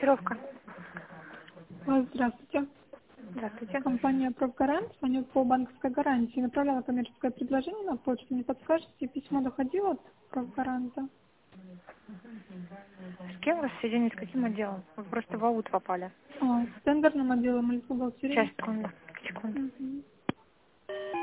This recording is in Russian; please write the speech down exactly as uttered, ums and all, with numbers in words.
Очаровка. А, Здравствуйте. Здравствуйте. Компания «Профгарант» звонит по банковской гарантии. Направляла коммерческое предложение на почту. Не подскажете, письмо доходило от «Профгаранта»? С кем у вас соединение, с каким отделом? Вы просто в аут попали. А, с тендерным отделом или с бухгалтерией? Сейчас, секунду. Секунду. Мгм.